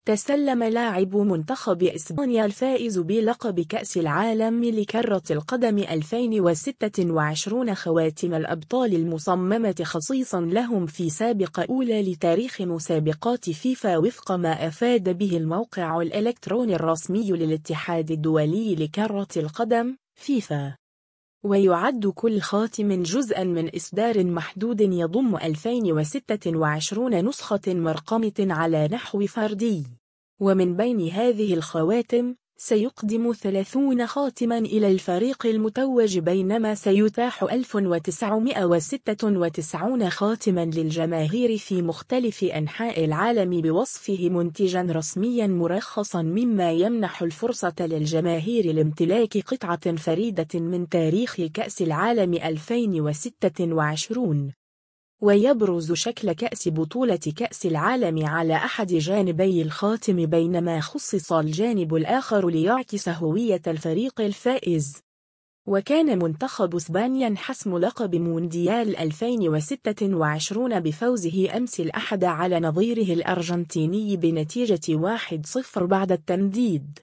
تسلم لاعب منتخب إسبانيا الفائز بلقب كأس العالم لكرة القدم 2026 خواتم الأبطال المصممة خصيصا لهم في سابقة أولى لتاريخ مسابقات فيفا وفق ما أفاد به الموقع الإلكتروني الرسمي للاتحاد الدولي لكرة القدم فيفا. ويعد كل خاتم جزءا من إصدار محدود يضم 2026 نسخة مرقمة على نحو فردي، ومن بين هذه الخواتم سيقدم 30 خاتما إلى الفريق المتوج، بينما سيتاح 1996 خاتما للجماهير في مختلف أنحاء العالم بوصفه منتجا رسميا مرخصا، مما يمنح الفرصة للجماهير لامتلاك قطعة فريدة من تاريخ كأس العالم 2026. ويبرز شكل كأس بطولة كأس العالم على أحد جانبي الخاتم، بينما خصص الجانب الآخر ليعكس هوية الفريق الفائز. وكان منتخب إسبانيا حسم لقب مونديال 2026 بفوزه أمس الأحد على نظيره الأرجنتيني بنتيجة 1-0 بعد التمديد.